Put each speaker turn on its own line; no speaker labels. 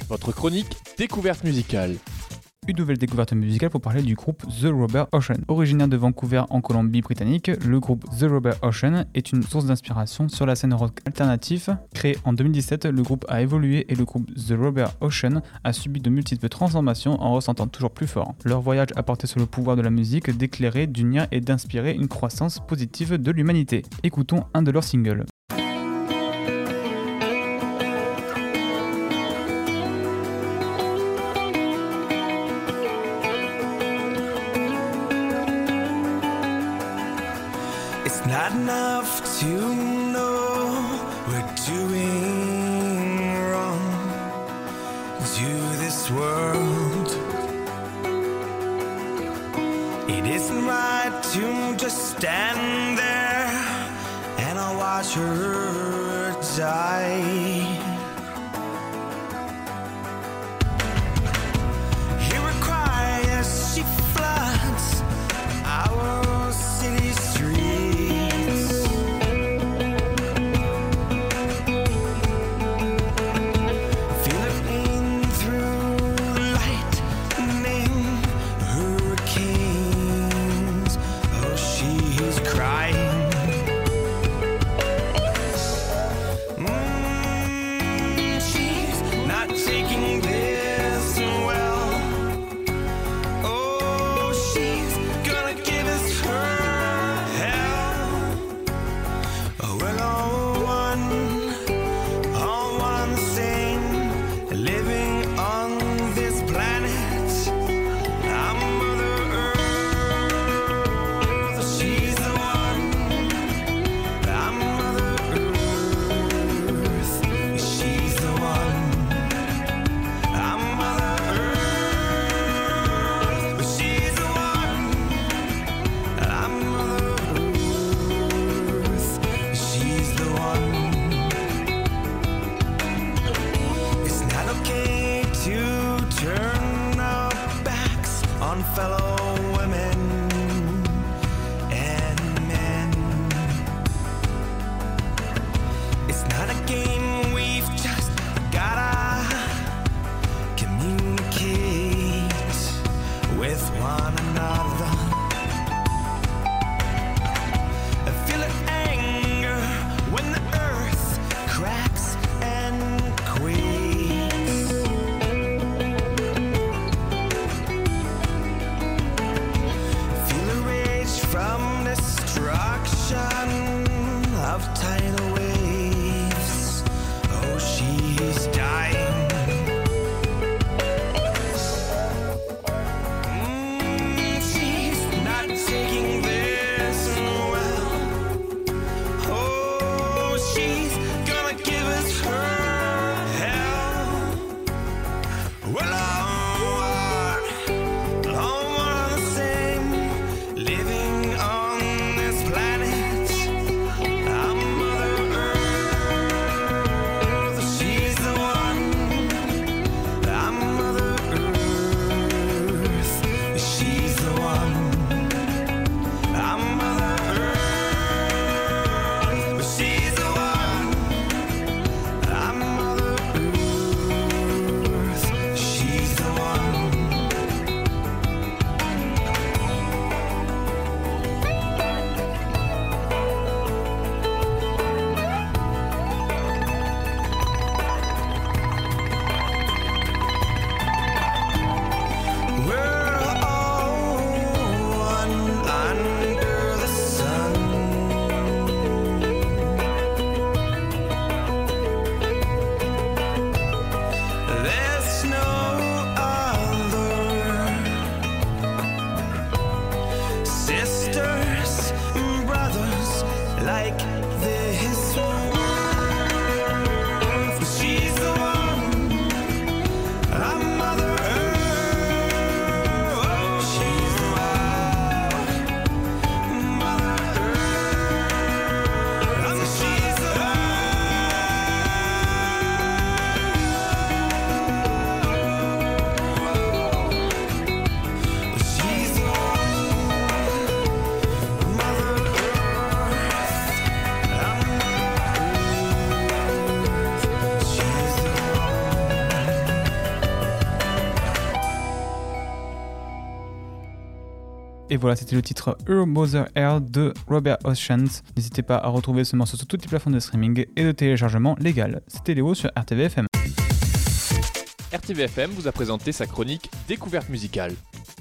Votre chronique découverte musicale.
Une nouvelle découverte musicale pour parler du groupe The Robert Ocean. Originaire de Vancouver en Colombie-Britannique, le groupe The Robert Ocean est une source d'inspiration sur la scène rock alternatif. Créé en 2017, le groupe a évolué et le groupe The Robert Ocean a subi de multiples transformations en ressentant toujours plus fort. Leur voyage a porté sur le pouvoir de la musique d'éclairer, d'unir et d'inspirer une croissance positive de l'humanité. Écoutons un de leurs singles.
It's not enough to know we're doing wrong to this world. It isn't right to just stand there and I'll watch her die. Hear her cry as she floods our city streets. Fellow women and men. It's not a game, we've just gotta communicate with one another. I feel an anger when the earth cracks and quakes.
Et voilà, c'était le titre Her Mother Air de Robert Oceans. N'hésitez pas à retrouver ce morceau sur toutes les plateformes de streaming et de téléchargement légal. C'était Léo sur RTVFM.
RTVFM vous a présenté sa chronique Découverte musicale.